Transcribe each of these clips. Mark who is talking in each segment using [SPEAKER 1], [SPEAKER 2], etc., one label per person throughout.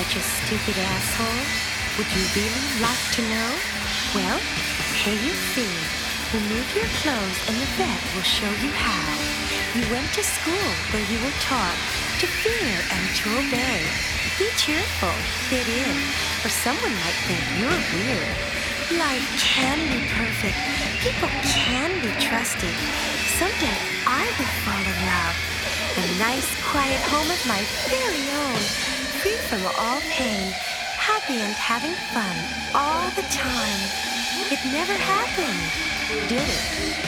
[SPEAKER 1] such a stupid asshole? Would you really like to know? Well, here you see. Remove your clothes and the vet will show you how. You went to school where you were taught to fear and to obey. Be cheerful, fit in, or someone might think you're weird. Life can be perfect. People can be trusted. Someday I will fall in love. A nice, quiet home of my very own, free from all pain, happy and having fun all the time. It never happened, did it?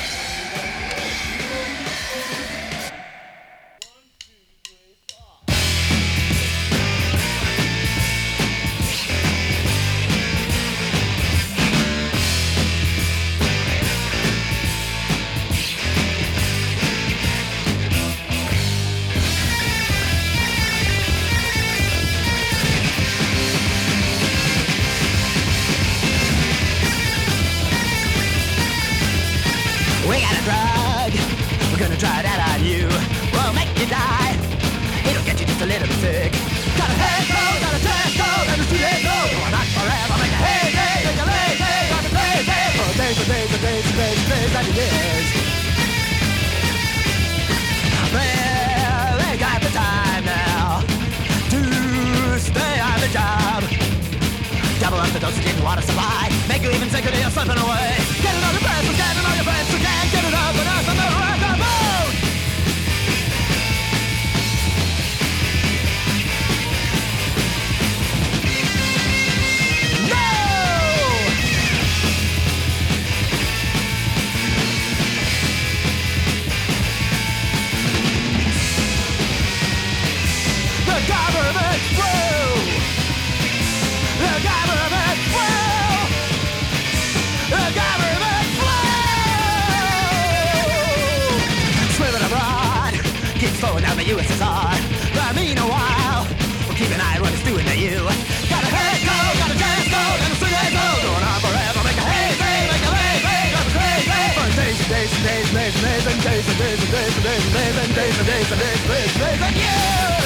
[SPEAKER 2] We got a drug, we're gonna try that on you. Won't make you die, it'll get you just a little bit sick. Got a head cold, got a chest cold, and a 2 days old. Going on forever, make a heyday, make a lady, got a crazy. For days and days and days and days and days and years. Well, they got the time now to stay on the job. Double up the dosage in water supply, make you even sicker than you're slipping away. Get another breath, we're getting all your friends who can't get it up and us on the rock of boat. No! The government will! The government will! The government will! Swimming abroad, keeps flowing down the USSR. But meanwhile, we'll keep an eye on what it's doing to you. Got a head cold, got a chest cold, and a 3 days old. Going on forever, make a hazy, make a lazy, got a crazy. For days and days and days and days and days and days and days and days and days and days and days and days and days and days and days and you!